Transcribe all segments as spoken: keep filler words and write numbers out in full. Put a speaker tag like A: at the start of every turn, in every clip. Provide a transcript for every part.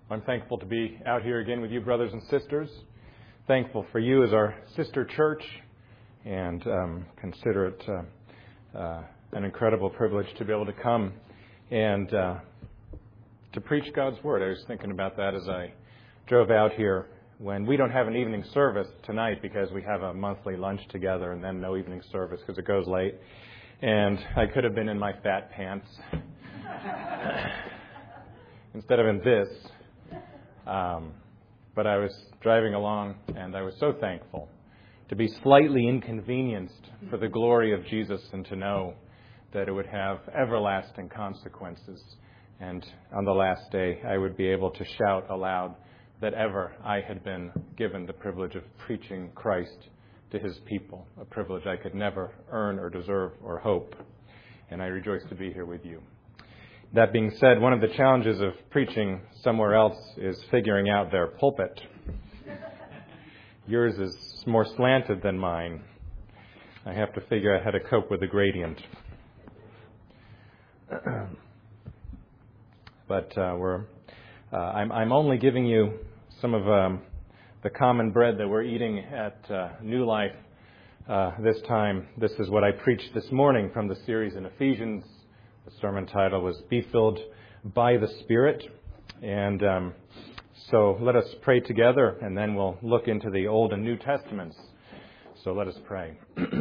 A: I'm thankful to be out here again with you, brothers and sisters. Thankful for you as our sister church, and um, consider it uh, uh, an incredible privilege to be able to come and uh, to preach God's Word. I was thinking about that as I drove out here, when we don't have an evening service tonight because we have a monthly lunch together and then no evening service because it goes late. And I could have been in my fat pants instead of in this. Um, but I was driving along, and I was so thankful to be slightly inconvenienced for the glory of Jesus and to know that it would have everlasting consequences. And on the last day, I would be able to shout aloud that ever I had been given the privilege of preaching Christ to his people, a privilege I could never earn or deserve or hope. And I rejoice to be here with you. That being said, one of the challenges of preaching somewhere else is figuring out their pulpit. Yours is more slanted than mine. I have to figure out how to cope with the gradient. But uh, we're uh, I'm, I'm only giving you some of um, the common bread that we're eating at uh, New Life uh, this time. This is what I preached this morning from the series in Ephesians. The sermon title was Be Filled by the Spirit. And um, so let us pray together, and then we'll look into the Old and New Testaments. So let us pray.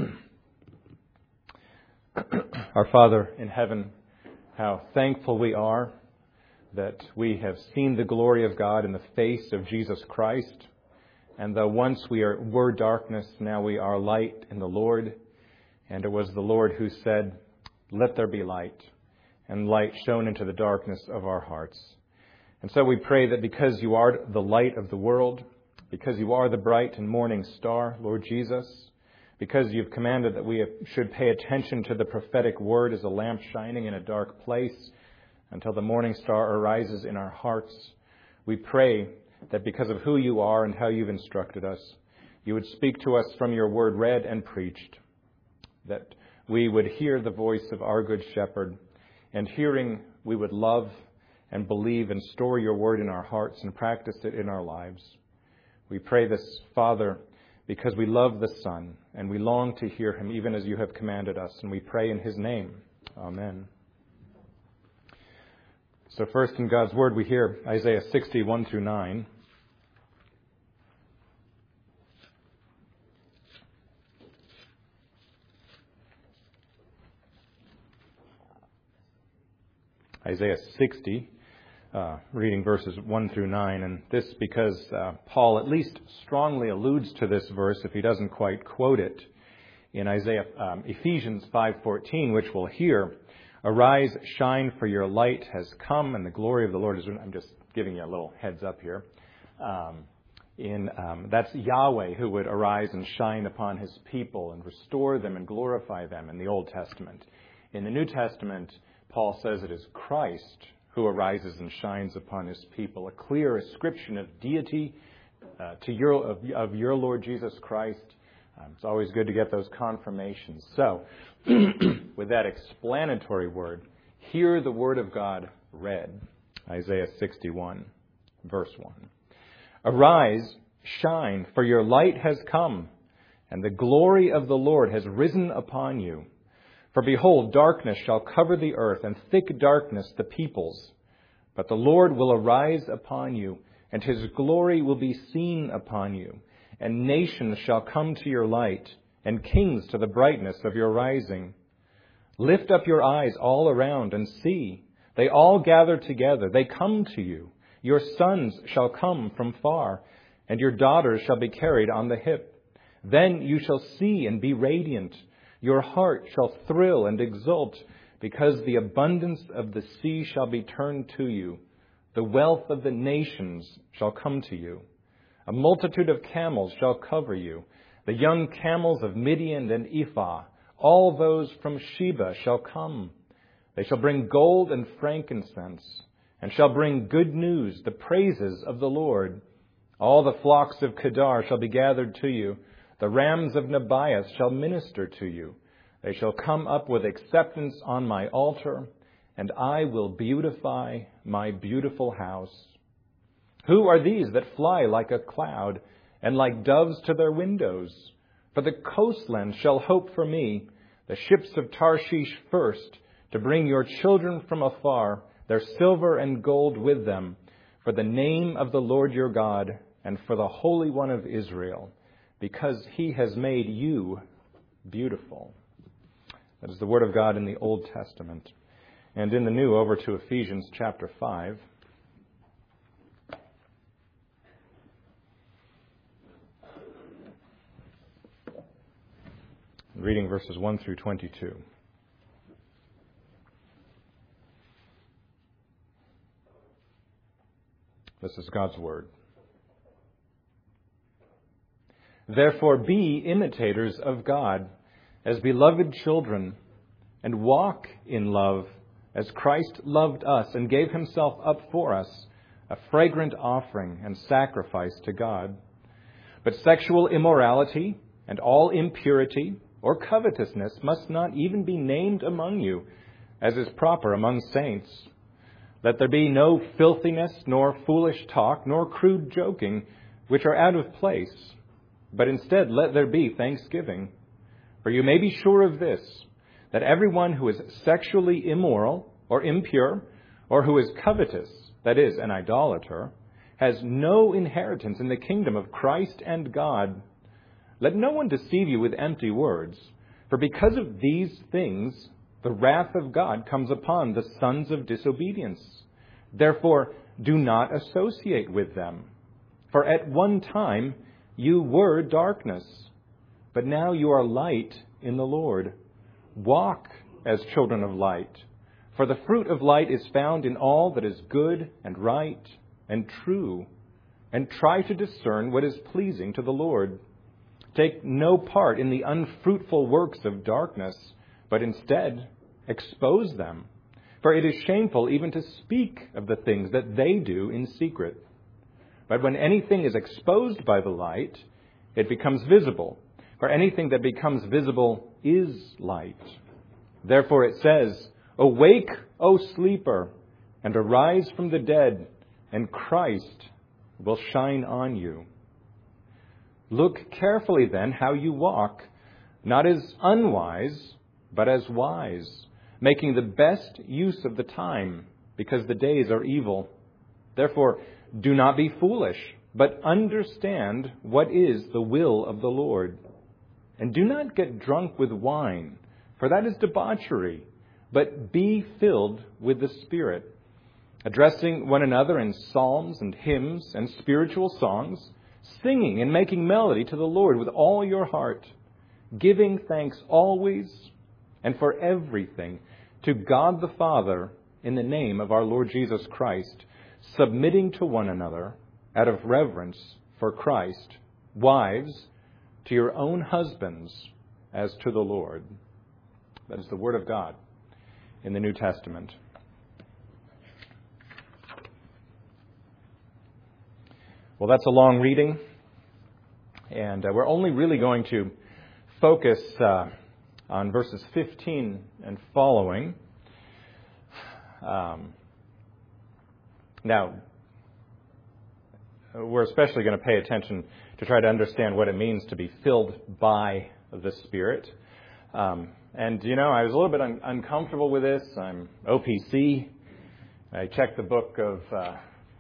A: Our Father in heaven, how thankful we are that we have seen the glory of God in the face of Jesus Christ. And though once we are, were darkness, now we are light in the Lord. And it was the Lord who said, "Let there be light." And light shone into the darkness of our hearts. And so we pray that because you are the light of the world, because you are the bright and morning star, Lord Jesus, because you've commanded that we should pay attention to the prophetic word as a lamp shining in a dark place until the morning star arises in our hearts, we pray that because of who you are and how you've instructed us, you would speak to us from your word read and preached, that we would hear the voice of our good shepherd, and hearing, we would love and believe and store your word in our hearts and practice it in our lives. We pray this, Father, because we love the Son, and we long to hear him even as you have commanded us, and we pray in his name. Amen. So first in God's Word we hear Isaiah sixty, one through nine. Isaiah sixty, uh, reading verses one through nine. And this because uh, Paul at least strongly alludes to this verse, if he doesn't quite quote it, in Isaiah um, Ephesians five fourteen, which we'll hear. Arise, shine, for your light has come, and the glory of the Lord is... I'm just giving you a little heads up here. Um, in um, that's Yahweh who would arise and shine upon his people and restore them and glorify them in the Old Testament. In the New Testament, Paul says it is Christ who arises and shines upon his people, a clear ascription of deity uh, to your of, of your Lord Jesus Christ. Um, it's always good to get those confirmations. So, with that explanatory word, hear the word of God read. Isaiah sixty-one, verse one. Arise, shine, for your light has come, and the glory of the Lord has risen upon you. For behold, darkness shall cover the earth, and thick darkness the peoples. But the Lord will arise upon you, and his glory will be seen upon you. And nations shall come to your light, and kings to the brightness of your rising. Lift up your eyes all around and see. They all gather together. They come to you. Your sons shall come from far, and your daughters shall be carried on the hip. Then you shall see and be radiant. Your heart shall thrill and exult, because the abundance of the sea shall be turned to you. The wealth of the nations shall come to you. A multitude of camels shall cover you. The young camels of Midian and Ephah, all those from Sheba shall come. They shall bring gold and frankincense, and shall bring good news, the praises of the Lord. All the flocks of Kedar shall be gathered to you. The rams of Nebaioth shall minister to you. They shall come up with acceptance on my altar, and I will beautify my beautiful house. Who are these that fly like a cloud, and like doves to their windows? For the coastland shall hope for me, the ships of Tarshish first, to bring your children from afar, their silver and gold with them, for the name of the Lord your God, and for the Holy One of Israel, because he has made you beautiful. That is the word of God in the Old Testament. And in the New, over to Ephesians chapter five. Reading verses one through twenty-two. This is God's word. Therefore be imitators of God as beloved children, and walk in love as Christ loved us and gave himself up for us, a fragrant offering and sacrifice to God. But sexual immorality and all impurity or covetousness must not even be named among you, as is proper among saints. Let there be no filthiness, nor foolish talk, nor crude joking, which are out of place, but instead let there be thanksgiving. For you may be sure of this, that everyone who is sexually immoral or impure, or who is covetous, that is, an idolater, has no inheritance in the kingdom of Christ and God. Let no one deceive you with empty words, for because of these things the wrath of God comes upon the sons of disobedience. Therefore, do not associate with them. For at one time you were darkness, but now you are light in the Lord. Walk as children of light, for the fruit of light is found in all that is good and right and true, and try to discern what is pleasing to the Lord. Take no part in the unfruitful works of darkness, but instead expose them. For it is shameful even to speak of the things that they do in secret. But when anything is exposed by the light, it becomes visible. For anything that becomes visible is light. Therefore it says, Awake, O sleeper, and arise from the dead, and Christ will shine on you. Look carefully then how you walk, not as unwise, but as wise, making the best use of the time, because the days are evil. Therefore, do not be foolish, but understand what is the will of the Lord. And do not get drunk with wine, for that is debauchery, but be filled with the Spirit, addressing one another in psalms and hymns and spiritual songs, singing and making melody to the Lord with all your heart, giving thanks always and for everything to God the Father in the name of our Lord Jesus Christ, submitting to one another out of reverence for Christ. Wives, to your own husbands as to the Lord. That is the word of God in the New Testament. Well, that's a long reading, and uh, we're only really going to focus uh, on verses fifteen and following. Um, now, we're especially going to pay attention to try to understand what it means to be filled by the Spirit. Um, and, you know, I was a little bit un- uncomfortable with this. I'm O P C. I checked the book of... Uh,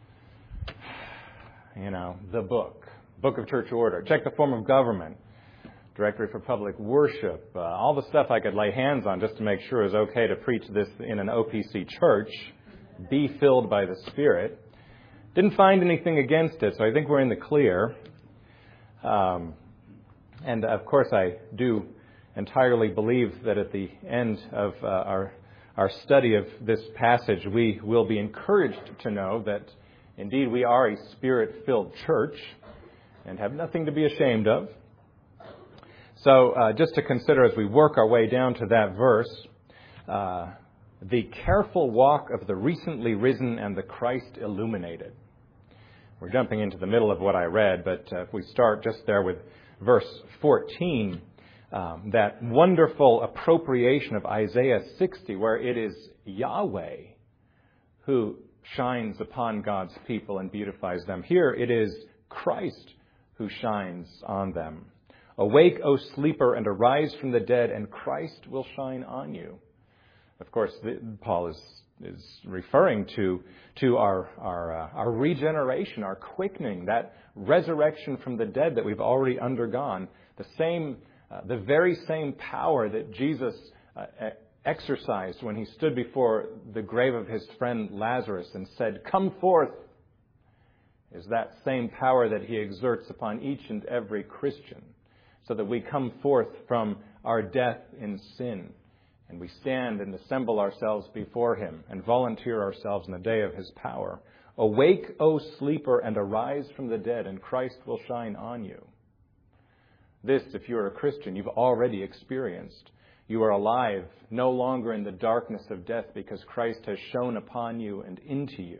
A: You know, the book, Book of Church Order. Check the form of government, Directory for Public Worship, uh, all the stuff I could lay hands on just to make sure it was okay to preach this in an O P C church. Be filled by the Spirit. Didn't find anything against it, so I think we're in the clear. Um, and of course, I do entirely believe that at the end of uh, our our study of this passage, we will be encouraged to know that indeed, we are a Spirit-filled church and have nothing to be ashamed of. So uh, just to consider as we work our way down to that verse, uh, the careful walk of the recently risen and the Christ illuminated. We're jumping into the middle of what I read, but uh, if we start just there with verse fourteen, um, that wonderful appropriation of Isaiah sixty, where it is Yahweh who shines upon God's people and beautifies them. Here it is Christ who shines on them. Awake, O sleeper, and arise from the dead, and Christ will shine on you. Of course, the, Paul is, is referring to, to our, our, uh, our regeneration, our quickening, that resurrection from the dead that we've already undergone. The same, uh, the very same power that Jesus uh, exercised when he stood before the grave of his friend Lazarus and said, "Come forth," is that same power that he exerts upon each and every Christian, so that we come forth from our death in sin and we stand and assemble ourselves before him and volunteer ourselves in the day of his power. Awake, O sleeper, and arise from the dead, and Christ will shine on you. This, if you're a Christian, you've already experienced. You are alive, no longer in the darkness of death, because Christ has shone upon you and into you.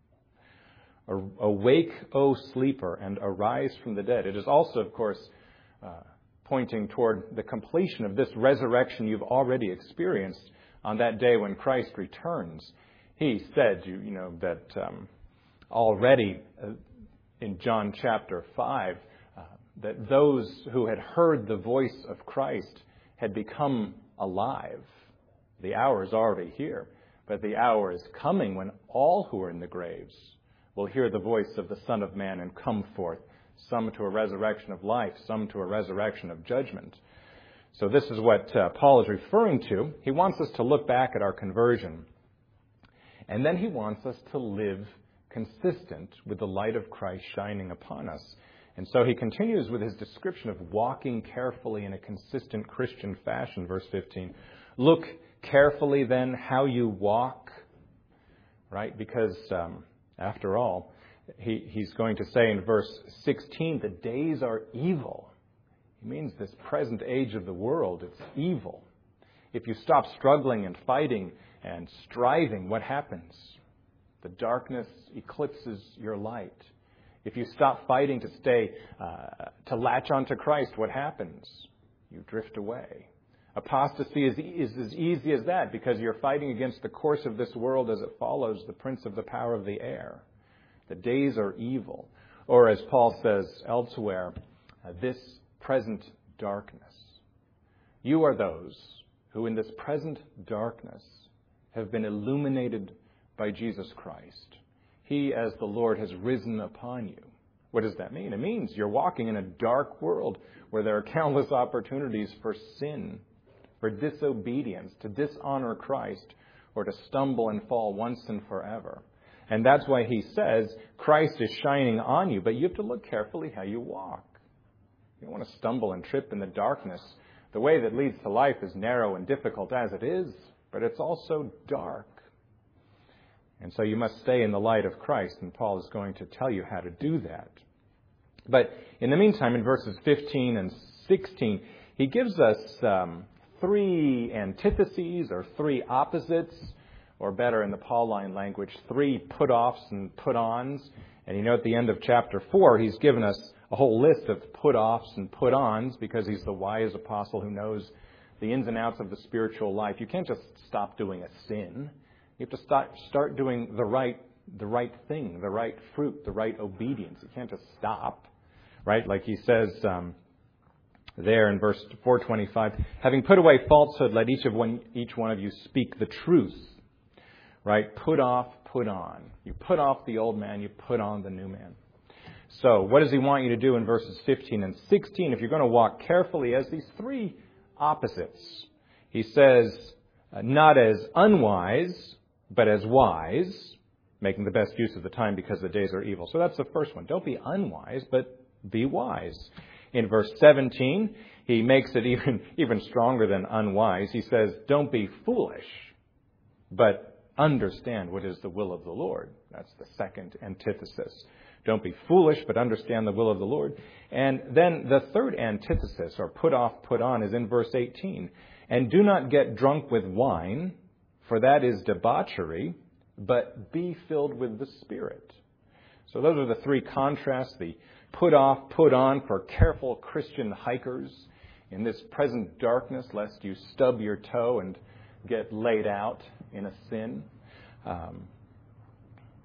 A: Awake, O sleeper, and arise from the dead. It is also, of course, uh, pointing toward the completion of this resurrection you've already experienced on that day when Christ returns. He said, you, you know, that um, already uh, in John chapter five, uh, that those who had heard the voice of Christ had become alive. The hour is already here, but the hour is coming when all who are in the graves will hear the voice of the Son of Man and come forth, some to a resurrection of life, some to a resurrection of judgment. So this is what uh, Paul is referring to. He wants us to look back at our conversion, and then he wants us to live consistent with the light of Christ shining upon us. And so he continues with his description of walking carefully in a consistent Christian fashion. Verse fifteen, look carefully then how you walk, right? Because um, after all, he, he's going to say in verse sixteen, the days are evil. He means this present age of the world, it's evil. If you stop struggling and fighting and striving, what happens? The darkness eclipses your light. If you stop fighting to stay, uh, to latch onto Christ, what happens? You drift away. Apostasy is, is as easy as that, because you're fighting against the course of this world as it follows the prince of the power of the air. The days are evil. Or as Paul says elsewhere, uh, this present darkness. You are those who in this present darkness have been illuminated by Jesus Christ. He, as the Lord, has risen upon you. What does that mean? It means you're walking in a dark world where there are countless opportunities for sin, for disobedience, to dishonor Christ, or to stumble and fall once and forever. And that's why he says Christ is shining on you, but you have to look carefully how you walk. You don't want to stumble and trip in the darkness. The way that leads to life is narrow and difficult as it is, but it's also dark. And so you must stay in the light of Christ, and Paul is going to tell you how to do that. But in the meantime, in verses fifteen and sixteen, he gives us um, three antitheses or three opposites, or better in the Pauline language, three put-offs and put-ons. And you know at the end of chapter four, he's given us a whole list of put-offs and put-ons because he's the wise apostle who knows the ins and outs of the spiritual life. You can't just stop doing a sin. You have to start, start doing the right, the right thing, the right fruit, the right obedience. You can't just stop, right? Like he says um, there in verse four twenty-five, having put away falsehood, let each of one, each one of you speak the truth, right? Put off, put on. You put off the old man, you put on the new man. So what does he want you to do in verses fifteen and sixteen? If you're going to walk carefully as these three opposites, he says, uh, not as unwise, but as wise, making the best use of the time because the days are evil. So that's the first one. Don't be unwise, but be wise. In verse seventeen, he makes it even, even stronger than unwise. He says, don't be foolish, but understand what is the will of the Lord. That's the second antithesis. Don't be foolish, but understand the will of the Lord. And then the third antithesis, or put off, put on, is in verse eighteen. And do not get drunk with wine, for that is debauchery, but be filled with the Spirit. So those are the three contrasts, the put off, put on for careful Christian hikers in this present darkness, lest you stub your toe and get laid out in a sin. Um,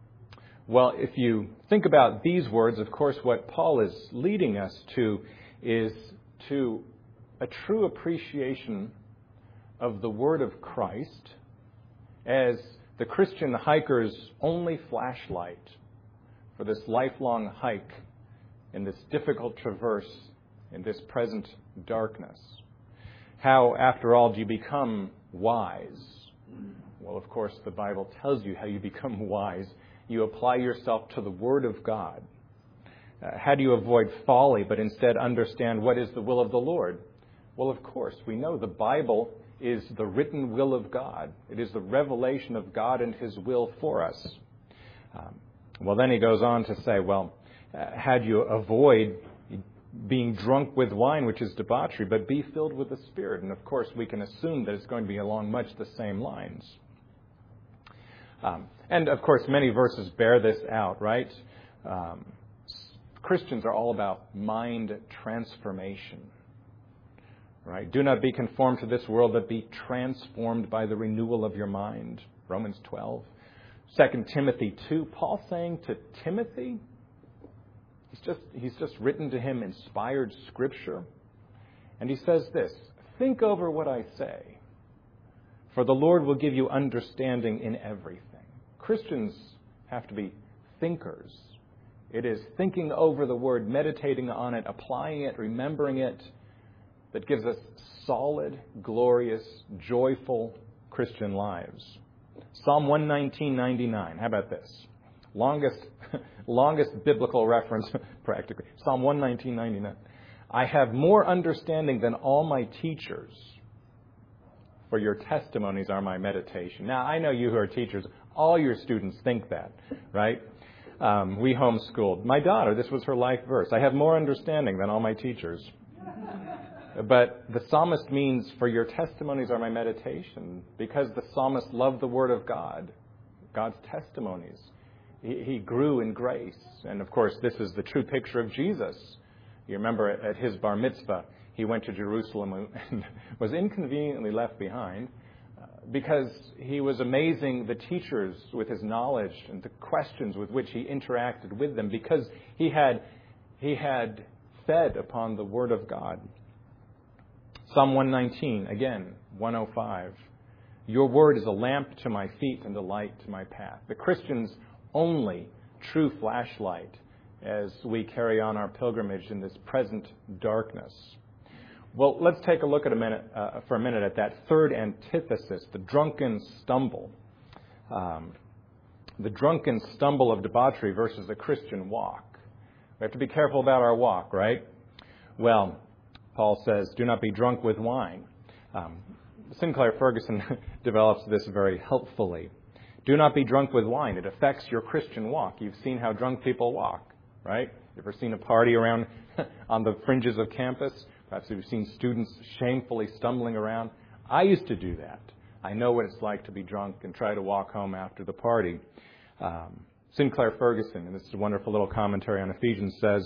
A: Well, if you think about these words, of course, what Paul is leading us to is to a true appreciation of the Word of Christ as the Christian hiker's only flashlight for this lifelong hike in this difficult traverse in this present darkness. How, after all, do you become wise? Well, of course, the Bible tells you how you become wise. You apply yourself to the Word of God. Uh, how do you avoid folly, but instead understand what is the will of the Lord? Well, of course, we know the Bible is the written will of God. It is the revelation of God and His will for us. Um, well, then he goes on to say, well, uh, how do you avoid being drunk with wine, which is debauchery, but be filled with the Spirit? And of course, we can assume that it's going to be along much the same lines. Um, and of course, many verses bear this out, right? Um, Christians are all about mind transformation, right? Do not be conformed to this world, but be transformed by the renewal of your mind. Romans twelve. Second Timothy two. Paul saying to Timothy, he's just, he's just written to him inspired scripture. And he says this, think over what I say, for the Lord will give you understanding in everything. Christians have to be thinkers. It is thinking over the Word, meditating on it, applying it, remembering it, that gives us solid, glorious, joyful Christian lives. Psalm one nineteen ninety-nine. How about this? Longest, longest biblical reference, practically. Psalm one nineteen ninety-nine. I have more understanding than all my teachers, for your testimonies are my meditation. Now, I know you who are teachers, all your students think that, right? Um, we homeschooled. My daughter, this was her life verse. I have more understanding than all my teachers. But the psalmist means, for your testimonies are my meditation, because the psalmist loved the Word of God, God's testimonies. He, he grew in grace. And of course, this is the true picture of Jesus. You remember at his bar mitzvah, he went to Jerusalem and was inconveniently left behind because he was amazing the teachers with his knowledge and the questions with which he interacted with them, because he had, he had fed upon the Word of God. Psalm one nineteen, again, one oh five. Your Word is a lamp to my feet and a light to my path. The Christian's only true flashlight as we carry on our pilgrimage in this present darkness. Well, let's take a look at a minute, uh, for a minute at that third antithesis, the drunken stumble. Um, the drunken stumble of debauchery versus the Christian walk. We have to be careful about our walk, right? Well, Paul says, do not be drunk with wine. Um, Sinclair Ferguson develops this very helpfully. Do not be drunk with wine. It affects your Christian walk. You've seen how drunk people walk, right? You ever seen a party around on the fringes of campus? Perhaps you've seen students shamefully stumbling around. I used to do that. I know what it's like to be drunk and try to walk home after the party. Um, Sinclair Ferguson, and this is a wonderful little commentary on Ephesians, says,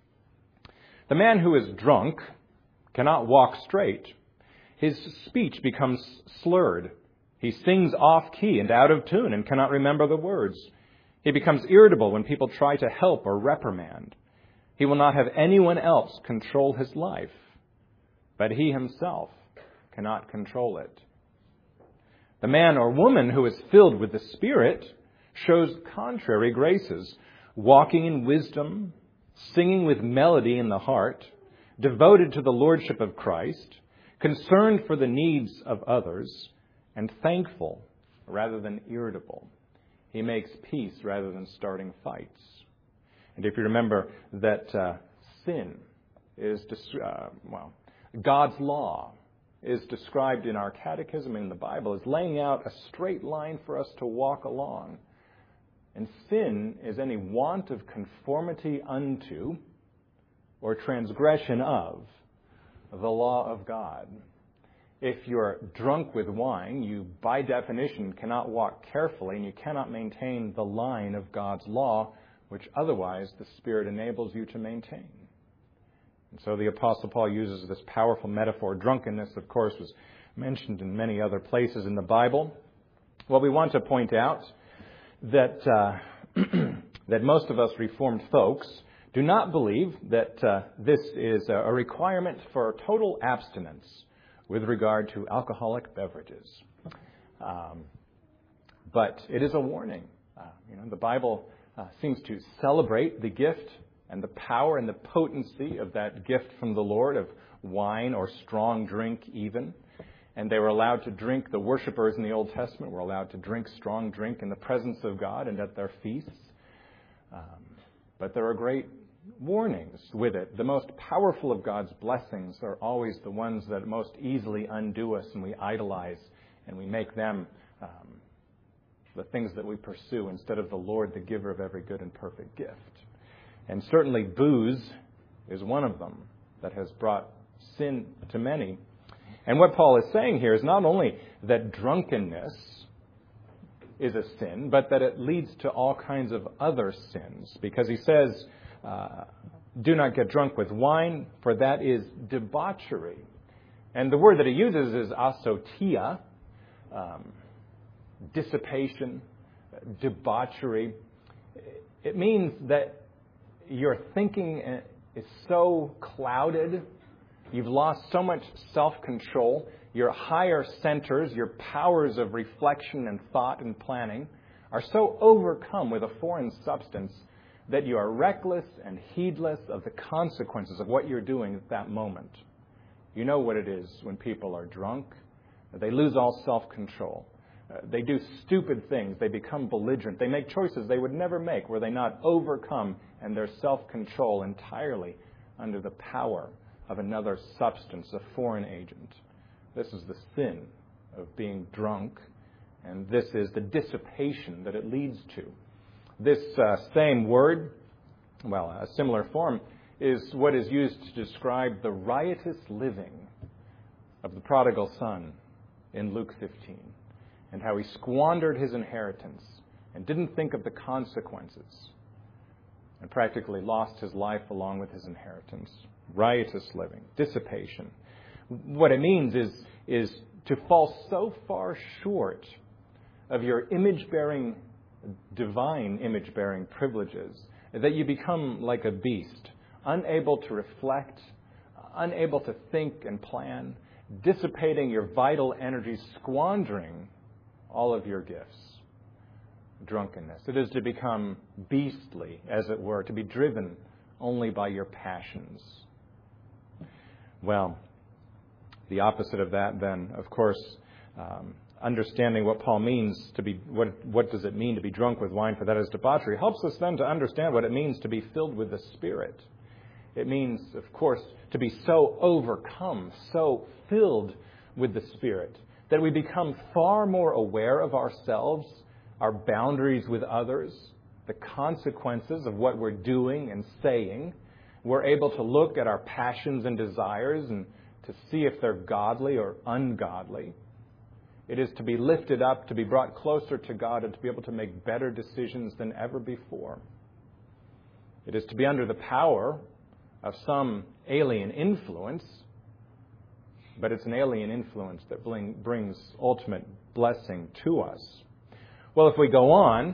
A: the man who is drunk cannot walk straight. His speech becomes slurred. He sings off-key and out of tune and cannot remember the words. He becomes irritable when people try to help or reprimand. He will not have anyone else control his life, but he himself cannot control it. The man or woman who is filled with the Spirit shows contrary graces, walking in wisdom, singing with melody in the heart, devoted to the lordship of Christ, concerned for the needs of others, and thankful rather than irritable. He makes peace rather than starting fights. And if you remember that uh, sin is, uh, well, God's law is described in our catechism and in the Bible as laying out a straight line for us to walk along. And sin is any want of conformity unto or transgression of the law of God. If you're drunk with wine, you, by definition, cannot walk carefully, and you cannot maintain the line of God's law, which otherwise the Spirit enables you to maintain. And so the Apostle Paul uses this powerful metaphor. Drunkenness, of course, was mentioned in many other places in the Bible. Well, we want to point out that uh, that most of us Reformed folks do not believe that uh, this is a requirement for total abstinence with regard to alcoholic beverages. Um, but it is a warning. Uh, you know, the Bible uh, seems to celebrate the gift and the power and the potency of that gift from the Lord of wine or strong drink even. And they were allowed to drink, the worshipers in the Old Testament were allowed to drink strong drink in the presence of God and at their feasts. Um, but there are great warnings with it. The most powerful of God's blessings are always the ones that most easily undo us, and we idolize and we make them um, the things that we pursue instead of the Lord, the giver of every good and perfect gift. And certainly booze is one of them that has brought sin to many. And what Paul is saying here is not only that drunkenness is a sin, but that it leads to all kinds of other sins. Because he says, uh, do not get drunk with wine, for that is debauchery. And the word that he uses is asotia, um, dissipation, debauchery. It means that your thinking is so clouded, you've lost so much self-control, your higher centers, your powers of reflection and thought and planning are so overcome with a foreign substance that you are reckless and heedless of the consequences of what you're doing at that moment. You know what it is when people are drunk. They lose all self-control. Uh, they do stupid things. They become belligerent. They make choices they would never make were they not overcome and their self-control entirely under the power of another substance, a foreign agent. This is the sin of being drunk, and this is the dissipation that it leads to. This uh, same word, well, a similar form, is what is used to describe the riotous living of the prodigal son in Luke fifteen, and how he squandered his inheritance and didn't think of the consequences and practically lost his life along with his inheritance. Riotous living, dissipation. What it means is, is to fall so far short of your image-bearing, divine image-bearing privileges that you become like a beast, unable to reflect, unable to think and plan, dissipating your vital energy, squandering all of your gifts. Drunkenness. It is to become beastly, as it were, to be driven only by your passions. Well, the opposite of that then, of course, um, understanding what Paul means to be, what, what does it mean to be drunk with wine, for that is debauchery, helps us then to understand what it means to be filled with the Spirit. It means, of course, to be so overcome, so filled with the Spirit, that we become far more aware of ourselves, our boundaries with others, the consequences of what we're doing and saying. We're able to look at our passions and desires and to see if they're godly or ungodly. It is to be lifted up, to be brought closer to God, and to be able to make better decisions than ever before. It is to be under the power of some alien influence, but it's an alien influence that bring, brings ultimate blessing to us. Well, if we go on,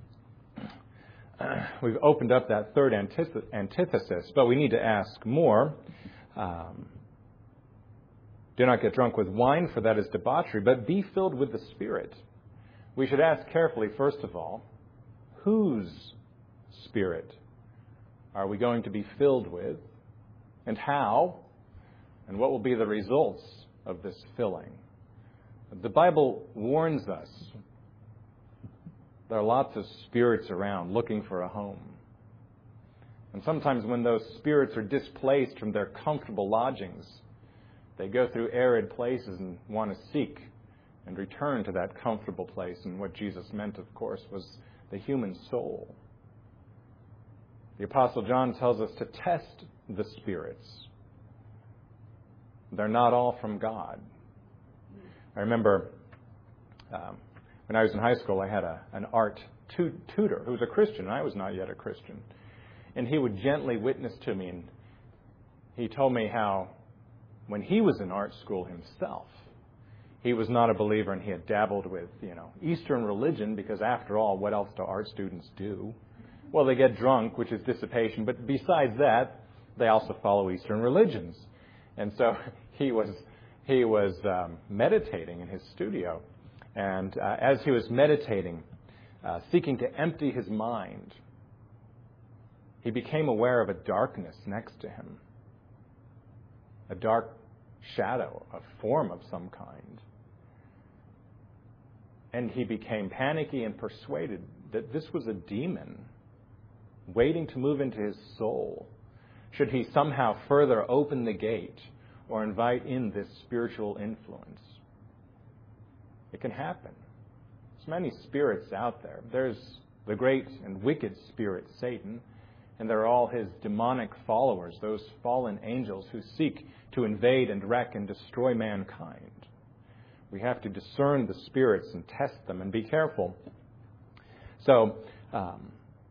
A: Uh, we've opened up that third antithesis, but we need to ask more. Um, do not get drunk with wine, for that is debauchery, but be filled with the Spirit. We should ask carefully, first of all, whose Spirit are we going to be filled with, and how, and what will be the results of this filling? The Bible warns us. There are lots of spirits around looking for a home. And sometimes when those spirits are displaced from their comfortable lodgings, they go through arid places and want to seek and return to that comfortable place. And what Jesus meant, of course, was the human soul. The Apostle John tells us to test the spirits. They're not all from God. I remember um, when I was in high school, I had a, an art tu- tutor who was a Christian, and I was not yet a Christian. And he would gently witness to me, and he told me how when he was in art school himself, he was not a believer, and he had dabbled with, you know, Eastern religion, because after all, what else do art students do? Well, they get drunk, which is dissipation, but besides that, they also follow Eastern religions. And so he was he was um, meditating in his studio, and uh, as he was meditating, uh, seeking to empty his mind, he became aware of a darkness next to him, a dark shadow, a form of some kind. And he became panicky and persuaded that this was a demon waiting to move into his soul, should he somehow further open the gate or invite in this spiritual influence. It can happen. There's many spirits out there. There's the great and wicked spirit, Satan, and there are all his demonic followers, those fallen angels who seek to invade and wreck and destroy mankind. We have to discern the spirits and test them and be careful. So, um,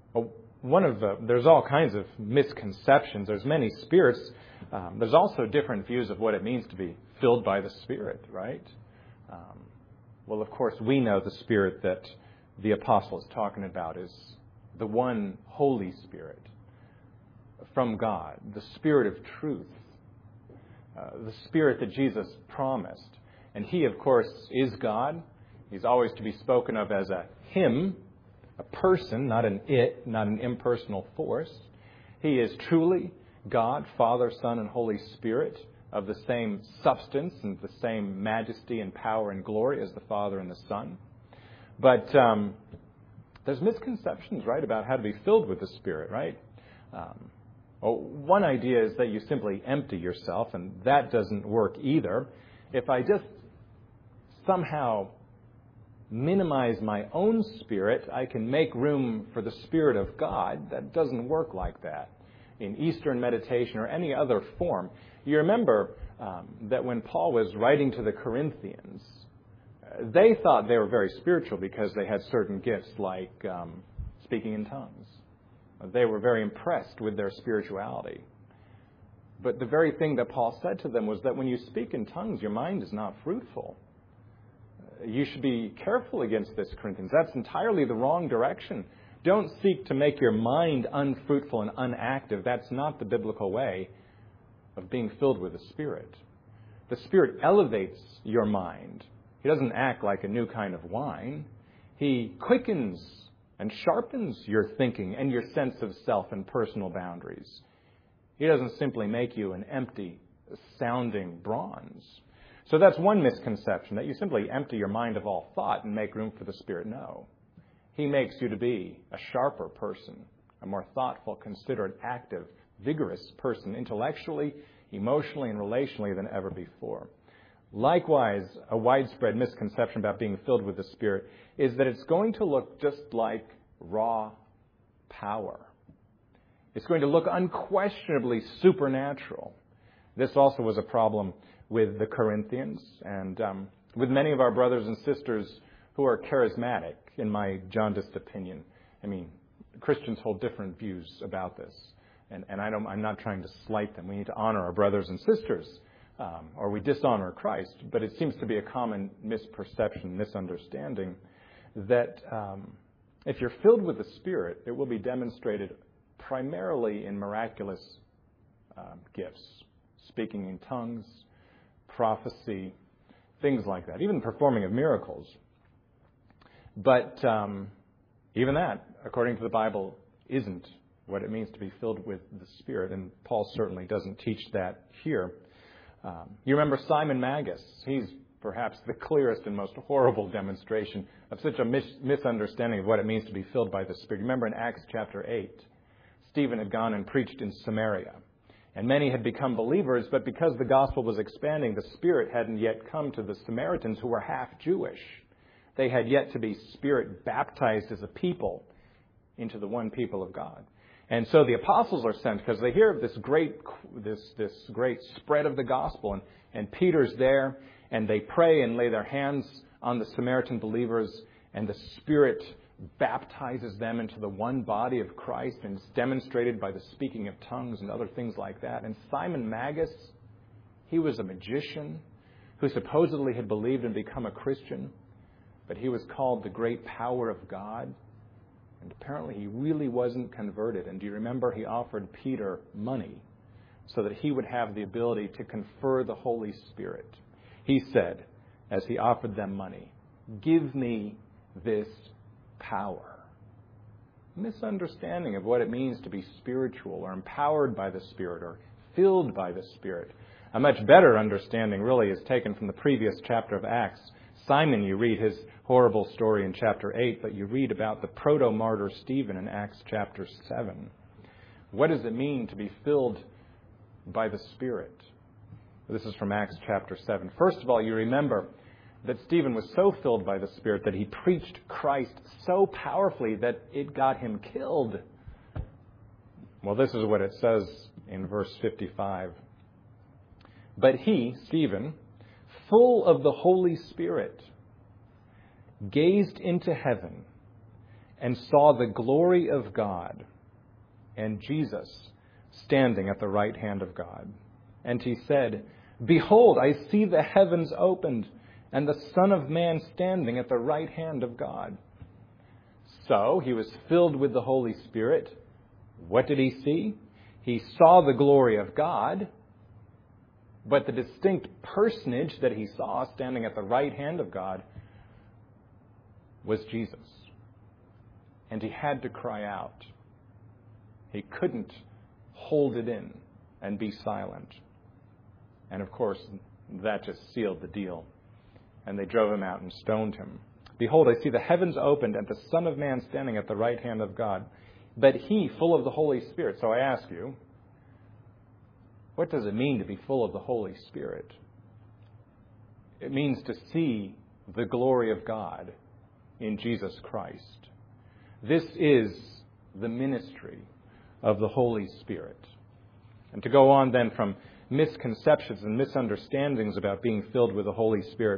A: one of the, there's all kinds of misconceptions. There's many spirits. Um, there's also different views of what it means to be filled by the Spirit, right? Um, well, of course, we know the Spirit that the apostle is talking about is the one Holy Spirit from God, the Spirit of truth, uh, the Spirit that Jesus promised. And he, of course, is God. He's always to be spoken of as a him, a person, not an it, not an impersonal force. He is truly God, Father, Son, and Holy Spirit, of the same substance and the same majesty and power and glory as the Father and the Son. But um, there's misconceptions, right, about how to be filled with the Spirit, right? Um, well, one idea is that you simply empty yourself, and that doesn't work either. If I just somehow minimize my own spirit, I can make room for the Spirit of God. That doesn't work like that in Eastern meditation or any other form. You remember um, that when Paul was writing to the Corinthians, uh, they thought they were very spiritual because they had certain gifts like um, speaking in tongues. They were very impressed with their spirituality. But the very thing that Paul said to them was that when you speak in tongues, your mind is not fruitful. You should be careful against this, Corinthians. That's entirely the wrong direction. Don't seek to make your mind unfruitful and unactive. That's not the biblical way of being filled with the Spirit. The Spirit elevates your mind. He doesn't act like a new kind of wine. He quickens and sharpens your thinking and your sense of self and personal boundaries. He doesn't simply make you an empty sounding bronze. So that's one misconception, that you simply empty your mind of all thought and make room for the Spirit. No. He makes you to be a sharper person, a more thoughtful, considerate, active, vigorous person, intellectually, emotionally, and relationally than ever before. Likewise, a widespread misconception about being filled with the Spirit is that it's going to look just like raw power. It's going to look unquestionably supernatural. This also was a problem with the Corinthians and um, with many of our brothers and sisters who are charismatic, in my jaundiced opinion. I mean, Christians hold different views about this, and, and I don't, I'm not trying to slight them. We need to honor our brothers and sisters, um, or we dishonor Christ. But it seems to be a common misperception, misunderstanding, that um, if you're filled with the Spirit, it will be demonstrated primarily in miraculous uh, gifts, speaking in tongues, prophecy, things like that, even performing of miracles. But um, even that, according to the Bible, isn't what it means to be filled with the Spirit, and Paul certainly doesn't teach that here. Um, you remember Simon Magus. He's perhaps the clearest and most horrible demonstration of such a mis- misunderstanding of what it means to be filled by the Spirit. Remember in Acts chapter eight, Stephen had gone and preached in Samaria. And many had become believers, but because the gospel was expanding, the Spirit hadn't yet come to the Samaritans who were half Jewish. They had yet to be Spirit baptized as a people into the one people of God. And so the apostles are sent because they hear of this great this this great spread of the gospel. And, and Peter's there, and they pray and lay their hands on the Samaritan believers, and the Spirit baptizes them into the one body of Christ, and it's demonstrated by the speaking of tongues and other things like that. And Simon Magus, he was a magician who supposedly had believed and become a Christian, but he was called the great power of God. And apparently he really wasn't converted. And do you remember he offered Peter money so that he would have the ability to confer the Holy Spirit? He said, as he offered them money, "Give me this power." Misunderstanding of what it means to be spiritual or empowered by the Spirit or filled by the Spirit. A much better understanding really is taken from the previous chapter of Acts. Simon, you read his horrible story in chapter eight, but you read about the proto-martyr Stephen in Acts chapter seven. What does it mean to be filled by the Spirit? This is from Acts chapter seven. First of all, you remember that Stephen was so filled by the Spirit that he preached Christ so powerfully that it got him killed. Well, this is what it says in verse fifty-five. But he, Stephen, full of the Holy Spirit, gazed into heaven and saw the glory of God and Jesus standing at the right hand of God. And he said, "Behold, I see the heavens opened, and the Son of Man standing at the right hand of God." So he was filled with the Holy Spirit. What did he see? He saw the glory of God, but the distinct personage that he saw standing at the right hand of God was Jesus. And he had to cry out. He couldn't hold it in and be silent. And of course, that just sealed the deal. And they drove him out and stoned him. "Behold, I see the heavens opened and the Son of Man standing at the right hand of God. But he, full of the Holy Spirit." So I ask you, what does it mean to be full of the Holy Spirit? It means to see the glory of God in Jesus Christ. This is the ministry of the Holy Spirit. And to go on then from misconceptions and misunderstandings about being filled with the Holy Spirit,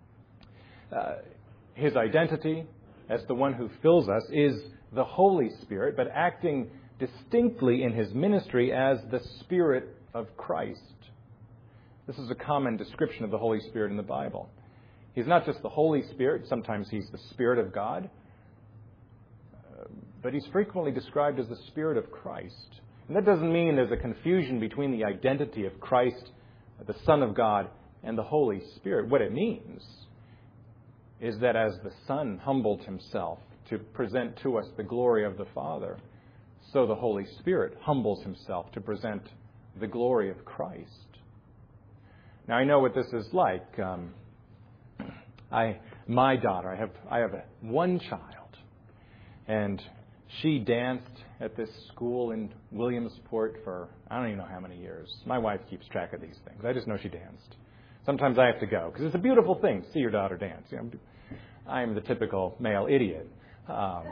A: uh, his identity as the one who fills us is the Holy Spirit, but acting distinctly in his ministry as the Spirit of Christ. This is a common description of the Holy Spirit in the Bible. He's not just the Holy Spirit. Sometimes he's the Spirit of God. Uh, but he's frequently described as the Spirit of Christ. And that doesn't mean there's a confusion between the identity of Christ, the Son of God, and the Holy Spirit. What it means is that as the Son humbled himself to present to us the glory of the Father, so the Holy Spirit humbles himself to present the glory of Christ. Now, I know what this is like. Um, I, my daughter, I have, I have a, one child, and she danced at this school in Williamsport for I don't even know how many years. My wife keeps track of these things. I just know she danced. Sometimes I have to go because it's a beautiful thing to see your daughter dance. You know, I'm the typical male idiot. Um,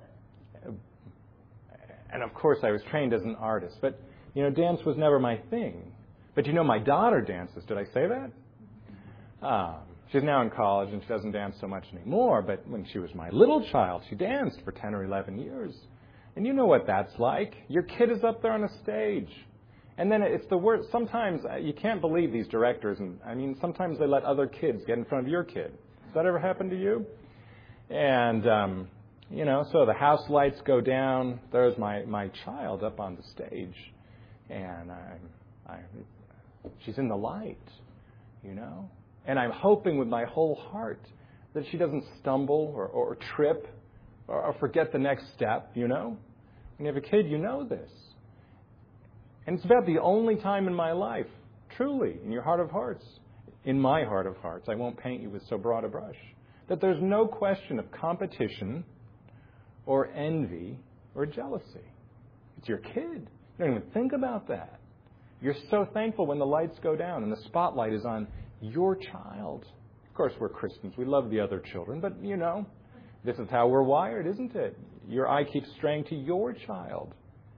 A: and of course, I was trained as an artist, but you know, dance was never my thing. But you know, my daughter dances. Did I say that? Um, she's now in college and she doesn't dance so much anymore. But when she was my little child, she danced for ten or eleven years. And you know what that's like. Your kid is up there on a stage. And then it's the worst. Sometimes you can't believe these directors. And I mean, sometimes they let other kids get in front of your kid. Has that ever happened to you? And, um, you know, so the house lights go down. There's my, my child up on the stage. And I, I, she's in the light, you know. And I'm hoping with my whole heart that she doesn't stumble or, or trip or, or forget the next step, you know. When you have a kid, you know this. And it's about the only time in my life, truly, in your heart of hearts, in my heart of hearts, I won't paint you with so broad a brush, that there's no question of competition or envy or jealousy. It's your kid. You don't even think about that. You're so thankful when the lights go down and the spotlight is on your child. Of course, we're Christians. We love the other children, but, you know, this is how we're wired, isn't it? Your eye keeps straying to your child.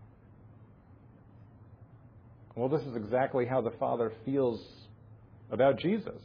A: Well, this is exactly how the Father feels about Jesus.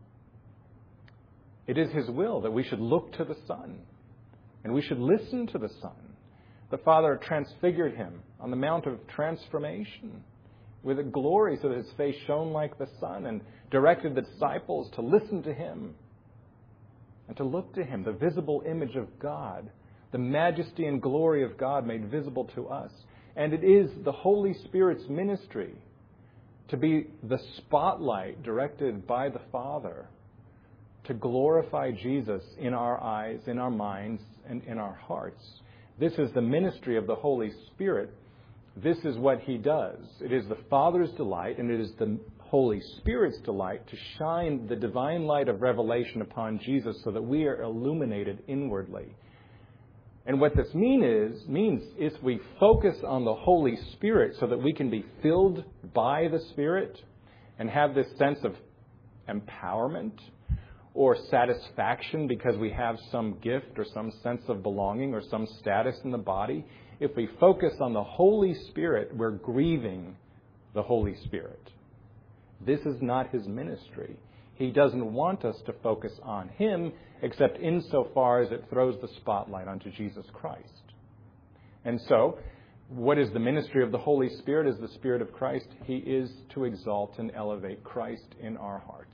A: It is his will that we should look to the Son, and we should listen to the Son. The Father transfigured him on the Mount of Transformation with a glory so that his face shone like the sun, and directed the disciples to listen to him and to look to him, the visible image of God, the majesty and glory of God made visible to us. And it is the Holy Spirit's ministry to be the spotlight directed by the Father to glorify Jesus in our eyes, in our minds, and in our hearts. This is the ministry of the Holy Spirit. This is what He does. It is the Father's delight, and it is the Holy Spirit's delight to shine the divine light of revelation upon Jesus so that we are illuminated inwardly. And what this mean is, means is we focus on the Holy Spirit so that we can be filled by the Spirit and have this sense of empowerment or satisfaction because we have some gift or some sense of belonging or some status in the body. If we focus on the Holy Spirit, we're grieving the Holy Spirit. This is not His ministry. He doesn't want us to focus on Him except insofar as it throws the spotlight onto Jesus Christ. And so, what is the ministry of the Holy Spirit as the Spirit of Christ? He is to exalt and elevate Christ in our hearts.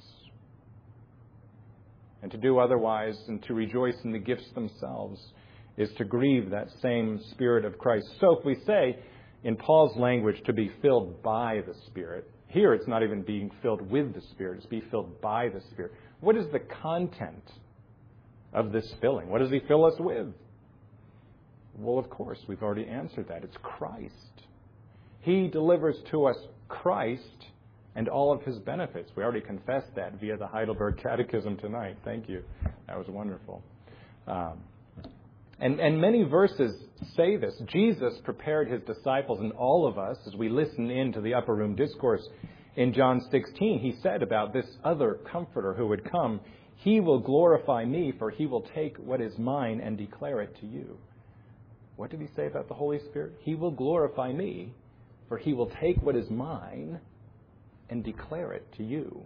A: And to do otherwise and to rejoice in the gifts themselves is to grieve that same Spirit of Christ. So if we say, in Paul's language, to be filled by the Spirit, here it's not even being filled with the Spirit, it's be filled by the Spirit. What is the content of this filling? What does He fill us with? Well, of course, we've already answered that. It's Christ. He delivers to us Christ and all of His benefits. We already confessed that via the Heidelberg Catechism tonight. Thank you. That was wonderful. Um, and, and many verses say this. Jesus prepared His disciples and all of us as we listen in to the Upper Room Discourse in John sixteen. He said about this other Comforter who would come, He will glorify me, for He will take what is mine and declare it to you. What did He say about the Holy Spirit? He will glorify me, for He will take what is mine and declare it to you.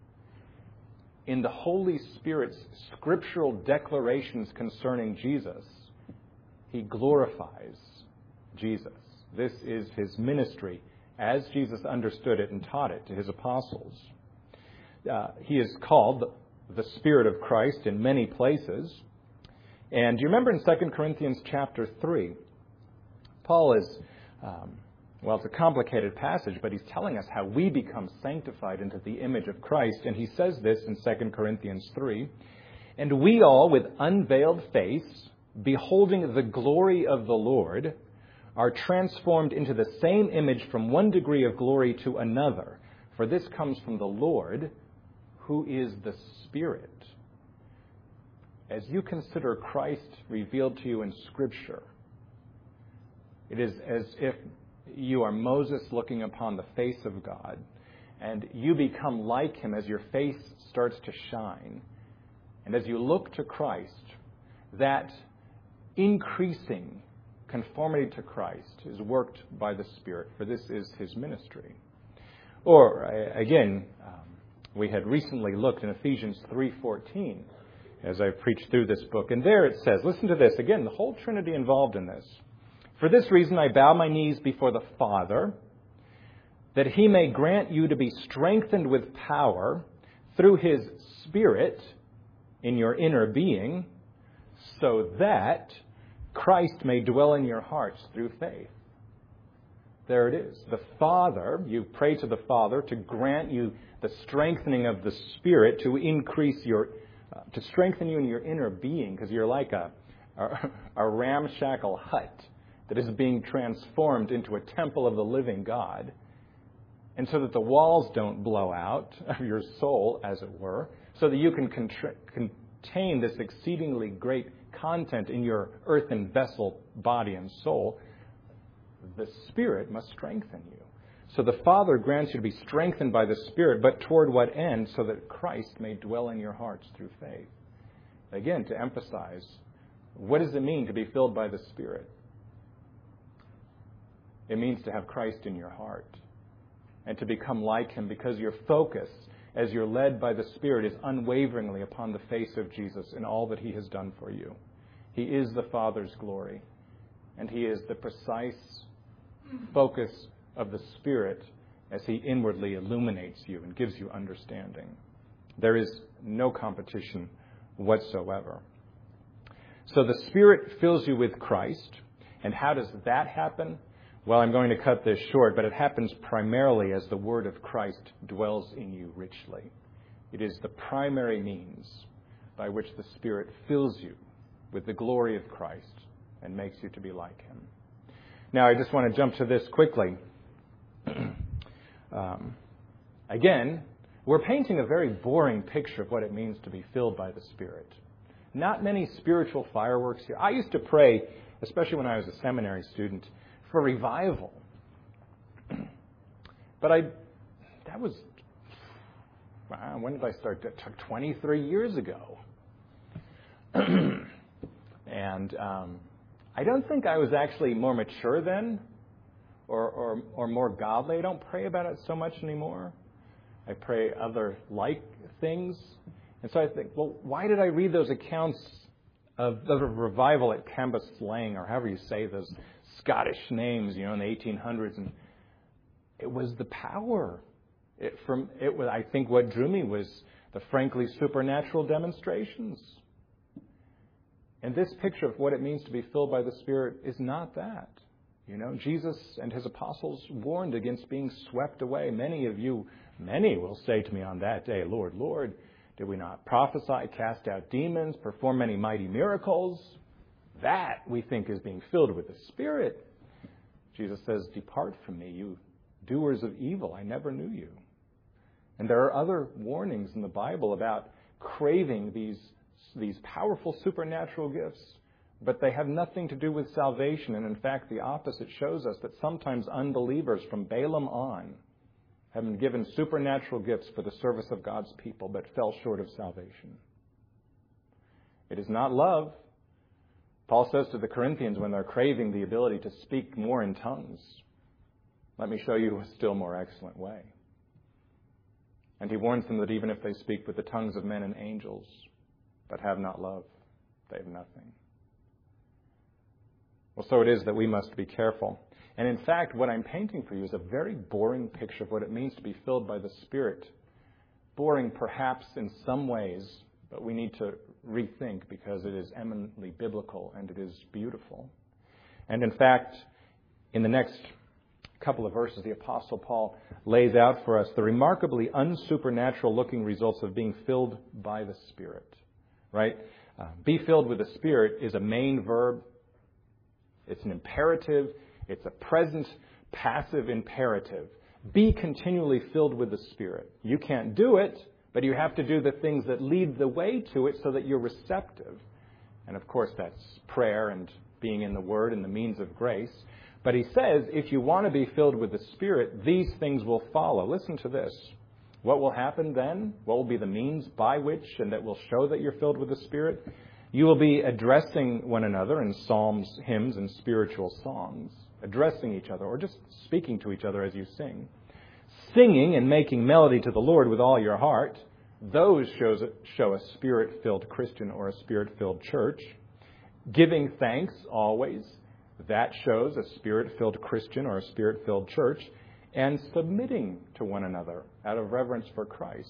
A: In the Holy Spirit's scriptural declarations concerning Jesus, He glorifies Jesus. This is His ministry as Jesus understood it and taught it to His apostles. Uh, he is called the Spirit of Christ in many places. And do you remember in Second Corinthians chapter three, Paul is, um, well, it's a complicated passage, but he's telling us how we become sanctified into the image of Christ. And he says this in Second Corinthians three, and we all with unveiled face, beholding the glory of the Lord, are transformed into the same image from one degree of glory to another. For this comes from the Lord, who is the Spirit. As you consider Christ revealed to you in Scripture, it is as if you are Moses looking upon the face of God, and you become like Him as your face starts to shine. And as you look to Christ, that increasing conformity to Christ is worked by the Spirit, for this is His ministry. Or, again, um, we had recently looked in Ephesians three fourteen as I preached through this book. And there it says, listen to this, again, the whole Trinity involved in this. For this reason I bow my knees before the Father, that He may grant you to be strengthened with power through His Spirit in your inner being, so that Christ may dwell in your hearts through faith. There it is. The Father, you pray to the Father to grant you the strengthening of the Spirit to increase your, uh, to strengthen you in your inner being, because you're like a, a, a ramshackle hut that is being transformed into a temple of the living God. And so that the walls don't blow out of your soul, as it were, so that you can contra- contain this exceedingly great content in your earthen vessel, body and soul. The Spirit must strengthen you. So the Father grants you to be strengthened by the Spirit, but toward what end? So that Christ may dwell in your hearts through faith. Again, to emphasize, what does it mean to be filled by the Spirit? It means to have Christ in your heart and to become like Him, because your focus, as you're led by the Spirit, is unwaveringly upon the face of Jesus and all that He has done for you. He is the Father's glory, and He is the precise focus of the Spirit as He inwardly illuminates you and gives you understanding. There is no competition whatsoever. So the Spirit fills you with Christ. And how does that happen? Well, I'm going to cut this short, but it happens primarily as the Word of Christ dwells in you richly. It is the primary means by which the Spirit fills you with the glory of Christ and makes you to be like Him. Now, I just want to jump to this quickly. um, again, we're painting a very boring picture of what it means to be filled by the Spirit. Not many spiritual fireworks here. I used to pray, especially when I was a seminary student, for revival. But I, that was, wow, when did I start? That took twenty-three years ago. And um, I don't think I was actually more mature then or, or, or more godly. I don't pray about it so much anymore. I pray other like things. And so I think, well, why did I read those accounts of the revival at Cambuslang, or however you say those Scottish names, you know, in the eighteen hundreds? And it was the power. It, from it was, I think what drew me was the frankly supernatural demonstrations. And this picture of what it means to be filled by the Spirit is not that. You know, Jesus and His apostles warned against being swept away. Many of you, many will say to me on that day, Lord, Lord, did we not prophesy, cast out demons, perform many mighty miracles? That we think is being filled with the Spirit. Jesus says, depart from me, you doers of evil. I never knew you. And there are other warnings in the Bible about craving these, these powerful supernatural gifts, but they have nothing to do with salvation. And in fact, the opposite shows us that sometimes unbelievers from Balaam on have been given supernatural gifts for the service of God's people, but fell short of salvation. It is not love. Paul says to the Corinthians when they're craving the ability to speak more in tongues, let me show you a still more excellent way. And he warns them that even if they speak with the tongues of men and angels, but have not love, they have nothing. Well, so it is that we must be careful. And in fact, what I'm painting for you is a very boring picture of what it means to be filled by the Spirit. Boring perhaps in some ways, but we need to rethink because it is eminently biblical and it is beautiful. And in fact, in the next couple of verses, the Apostle Paul lays out for us the remarkably unsupernatural looking results of being filled by the Spirit. Right? Uh, be filled with the Spirit is a main verb. It's an imperative. It's a present passive imperative. Be continually filled with the Spirit. You can't do it, but you have to do the things that lead the way to it so that you're receptive. And of course, that's prayer and being in the Word and the means of grace. But he says, if you want to be filled with the Spirit, these things will follow. Listen to this. What will happen then? What will be the means by which and that will show that you're filled with the Spirit? You will be addressing one another in psalms, hymns, and spiritual songs. Addressing each other or just speaking to each other as you sing. Singing and making melody to the Lord with all your heart. Those shows, show a Spirit-filled Christian or a Spirit-filled church. Giving thanks always. That shows a Spirit-filled Christian or a Spirit-filled church. And submitting to one another out of reverence for Christ.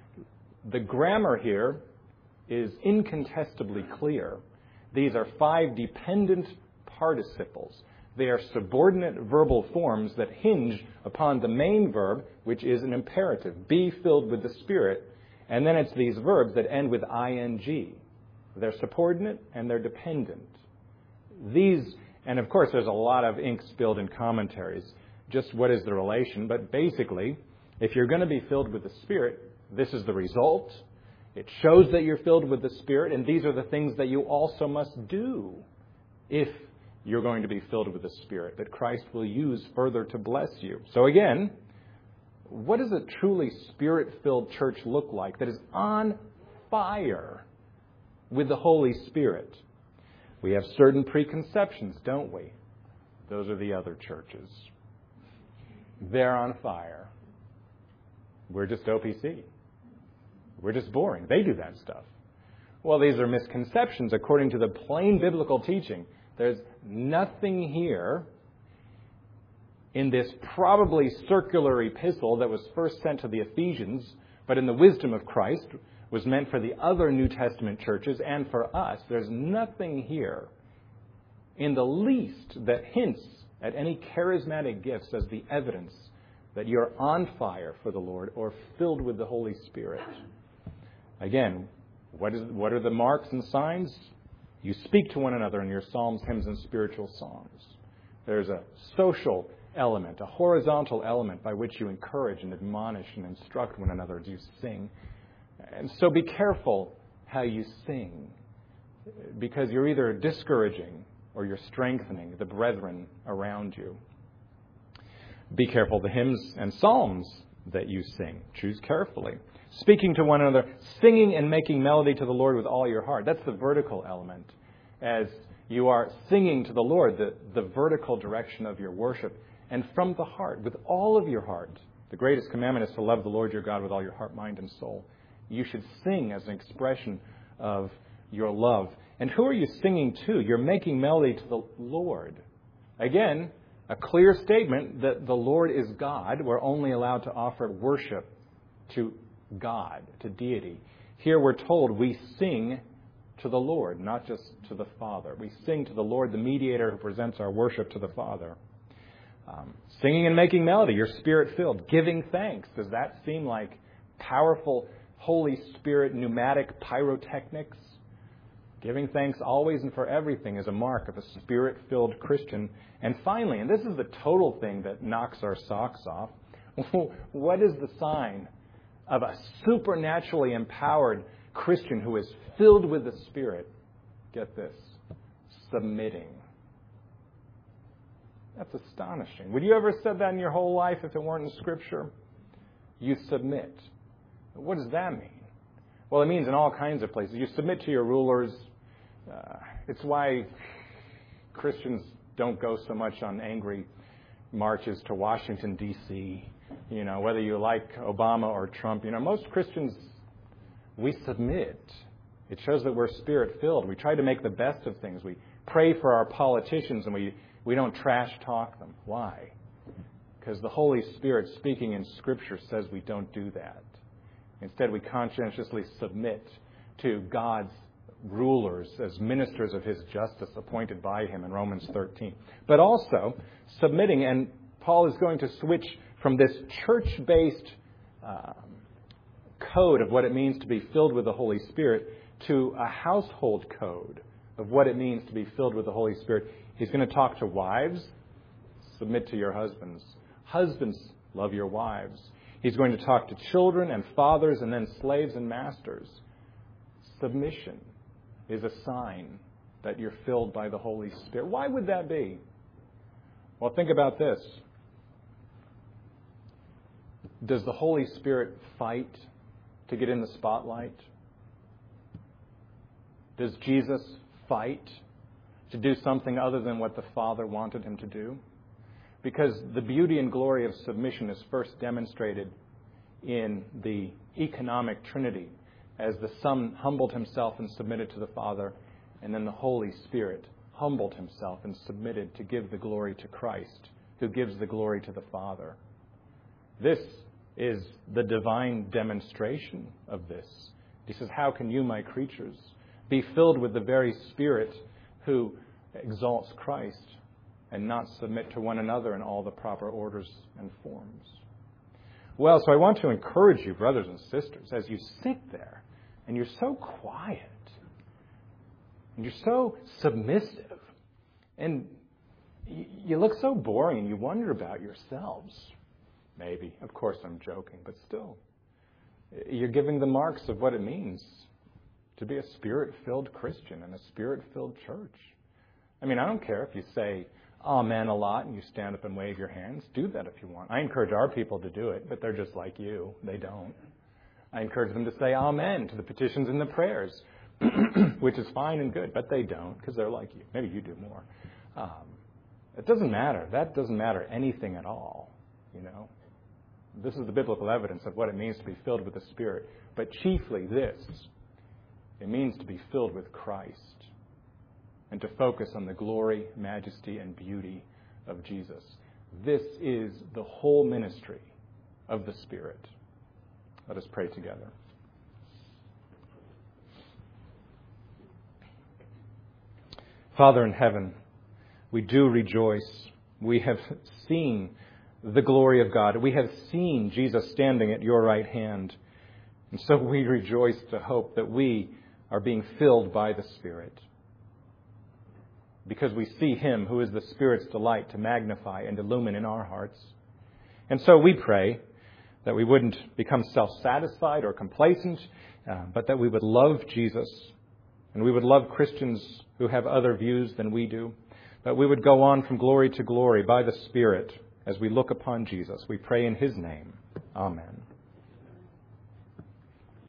A: The grammar here is incontestably clear. These are five dependent participles. They are subordinate verbal forms that hinge upon the main verb, which is an imperative. Be filled with the Spirit. And then it's these verbs that end with ing. They're subordinate and they're dependent. These, and of course there's a lot of ink spilled in commentaries. Just what is the relation? But basically, if you're going to be filled with the Spirit, this is the result. It shows that you're filled with the Spirit, and these are the things that you also must do if you're going to be filled with the Spirit, that Christ will use further to bless you. So again, what does a truly Spirit-filled church look like that is on fire with the Holy Spirit? We have certain preconceptions, don't we? Those are the other churches. They're on fire. We're just O P C. We're just boring. They do that stuff. Well, these are misconceptions according to the plain biblical teaching. There's nothing here in this probably circular epistle that was first sent to the Ephesians, but in the wisdom of Christ, was meant for the other New Testament churches and for us. There's nothing here in the least that hints at any charismatic gifts as the evidence that you're on fire for the Lord or filled with the Holy Spirit. Again, what is what are the marks and signs? You speak to one another in your psalms, hymns, and spiritual songs. There's a social element, a horizontal element by which you encourage and admonish and instruct one another as you sing. And so be careful how you sing, because you're either discouraging or you're strengthening the brethren around you. Be careful the hymns and psalms that you sing. Choose carefully. Speaking to one another, singing and making melody to the Lord with all your heart. That's the vertical element. As you are singing to the Lord, the, the vertical direction of your worship, and from the heart, with all of your heart. The greatest commandment is to love the Lord your God with all your heart, mind, and soul. You should sing as an expression of your love. And who are you singing to? You're making melody to the Lord. Again, a clear statement that the Lord is God. We're only allowed to offer worship to God, to deity. Here we're told we sing to the Lord, not just to the Father. We sing to the Lord, the mediator who presents our worship to the Father. Um, singing and making melody, you're Spirit-filled. Giving thanks. Does that seem like powerful Holy Spirit pneumatic pyrotechnics? Giving thanks always and for everything is a mark of a Spirit-filled Christian. And finally, and this is the total thing that knocks our socks off, what is the sign of a supernaturally empowered Christian who is filled with the Spirit? Get this, submitting. That's astonishing. Would you ever have said that in your whole life if it weren't in Scripture? You submit. What does that mean? Well, it means in all kinds of places. You submit to your rulers. Uh, it's why Christians don't go so much on angry marches to Washington, D C You know, whether you like Obama or Trump. You know, most Christians, we submit. It shows that we're Spirit-filled. We try to make the best of things. We pray for our politicians and we, we don't trash talk them. Why? Because the Holy Spirit speaking in Scripture says we don't do that. Instead, we conscientiously submit to God's rulers as ministers of His justice appointed by Him in Romans thirteen. But also submitting, and Paul is going to switch from this church-based um, code of what it means to be filled with the Holy Spirit to a household code of what it means to be filled with the Holy Spirit. He's going to talk to wives. Submit to your husbands. Husbands, love your wives. He's going to talk to children and fathers and then slaves and masters. Submission is a sign that you're filled by the Holy Spirit. Why would that be? Well, think about this. Does the Holy Spirit fight to get in the spotlight? Does Jesus fight to do something other than what the Father wanted Him to do? Because the beauty and glory of submission is first demonstrated in the economic Trinity, as the Son humbled Himself and submitted to the Father, and then the Holy Spirit humbled Himself and submitted to give the glory to Christ, who gives the glory to the Father. This is the divine demonstration of this. He says, how can you, my creatures, be filled with the very Spirit who exalts Christ and not submit to one another in all the proper orders and forms? Well, so I want to encourage you, brothers and sisters, as you sit there and you're so quiet and you're so submissive and you look so boring and you wonder about yourselves. Maybe. Of course, I'm joking, but still. You're giving the marks of what it means to be a Spirit-filled Christian in a Spirit-filled church. I mean, I don't care if you say amen a lot and you stand up and wave your hands. Do that if you want. I encourage our people to do it, but they're just like you. They don't. I encourage them to say amen to the petitions and the prayers, which is fine and good, but they don't because they're like you. Maybe you do more. Um, it doesn't matter. That doesn't matter anything at all, you know. This is the biblical evidence of what it means to be filled with the Spirit. But chiefly this, it means to be filled with Christ and to focus on the glory, majesty, and beauty of Jesus. This is the whole ministry of the Spirit. Let us pray together. Father in heaven, we do rejoice. We have seen the glory of God. We have seen Jesus standing at your right hand. And so we rejoice to hope that we are being filled by the Spirit, because we see Him who is the Spirit's delight to magnify and illumine in our hearts. And so we pray that we wouldn't become self-satisfied or complacent, uh, but that we would love Jesus, and we would love Christians who have other views than we do, that we would go on from glory to glory by the Spirit as we look upon Jesus. We pray in His name. Amen.